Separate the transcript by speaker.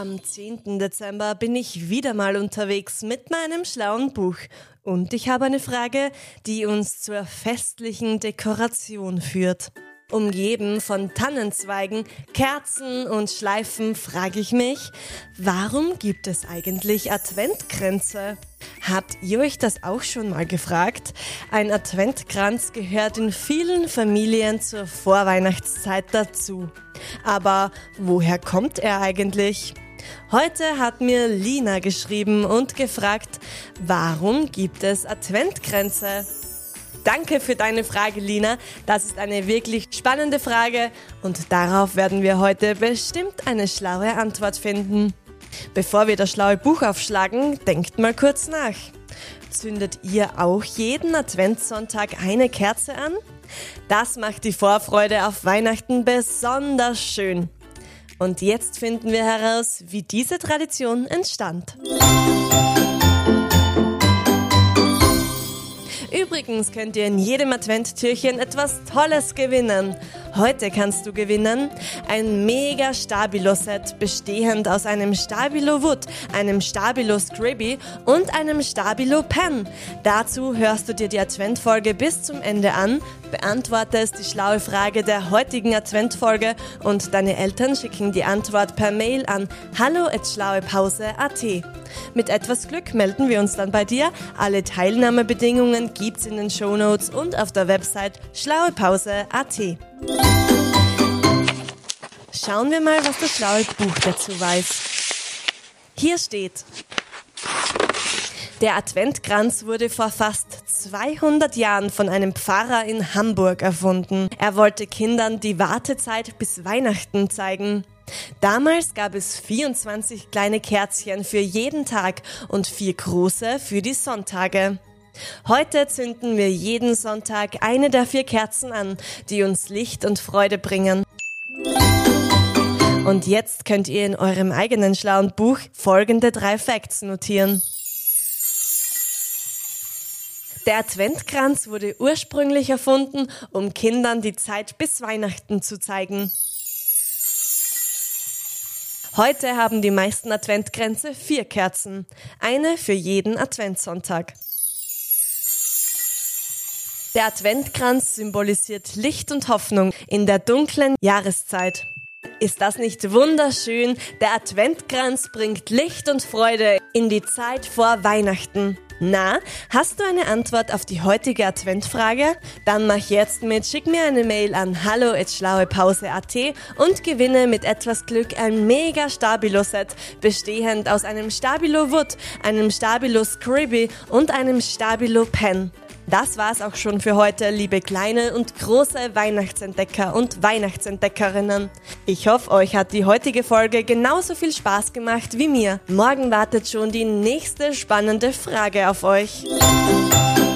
Speaker 1: Am 10. Dezember bin ich wieder mal unterwegs mit meinem schlauen Buch. Und ich habe eine Frage, die uns zur festlichen Dekoration führt. Umgeben von Tannenzweigen, Kerzen und Schleifen frage ich mich, warum gibt es eigentlich Adventkränze? Habt ihr euch das auch schon mal gefragt? Ein Adventkranz gehört in vielen Familien zur Vorweihnachtszeit dazu. Aber woher kommt er eigentlich? Heute hat mir Lina geschrieben und gefragt, warum gibt es Adventkränze? Danke für deine Frage, Lina. Das ist eine wirklich spannende Frage und darauf werden wir heute bestimmt eine schlaue Antwort finden. Bevor wir das schlaue Buch aufschlagen, denkt mal kurz nach. Zündet ihr auch jeden Adventssonntag eine Kerze an? Das macht die Vorfreude auf Weihnachten besonders schön. Und jetzt finden wir heraus, wie diese Tradition entstand. Übrigens könnt ihr in jedem Adventtürchen etwas Tolles gewinnen. Heute kannst du gewinnen ein mega Stabilo-Set bestehend aus einem Stabilo Wood, einem Stabilo Scribby und einem Stabilo Pen. Dazu hörst du dir die Adventfolge bis zum Ende an, beantwortest die schlaue Frage der heutigen Adventfolge und deine Eltern schicken die Antwort per Mail an hallo@schlauepause.at. Mit etwas Glück melden wir uns dann bei dir. Alle Teilnahmebedingungen gibt's in den Shownotes und auf der Website schlauepause.at. Schauen wir mal, was das schlaue Buch dazu weiß. Hier steht: Der Adventkranz wurde vor fast 200 Jahren von einem Pfarrer in Hamburg erfunden. Er wollte Kindern die Wartezeit bis Weihnachten zeigen. Damals gab es 24 kleine Kerzchen für jeden Tag und 4 große für die Sonntage. Heute zünden wir jeden Sonntag eine der 4 Kerzen an, die uns Licht und Freude bringen. Und jetzt könnt ihr in eurem eigenen schlauen Buch folgende 3 Facts notieren. Der Adventkranz wurde ursprünglich erfunden, um Kindern die Zeit bis Weihnachten zu zeigen. Heute haben die meisten Adventkränze 4 Kerzen, eine für jeden Adventssonntag. Der Adventkranz symbolisiert Licht und Hoffnung in der dunklen Jahreszeit. Ist das nicht wunderschön? Der Adventkranz bringt Licht und Freude in die Zeit vor Weihnachten. Na, hast du eine Antwort auf die heutige Adventfrage? Dann mach jetzt mit, schick mir eine Mail an hallo@schlauepause.at und gewinne mit etwas Glück ein mega Stabilo-Set, bestehend aus einem Stabilo Wood, einem Stabilo Scribby und einem Stabilo Pen. Das war's auch schon für heute, liebe kleine und große Weihnachtsentdecker und Weihnachtsentdeckerinnen. Ich hoffe, euch hat die heutige Folge genauso viel Spaß gemacht wie mir. Morgen wartet schon die nächste spannende Frage auf euch.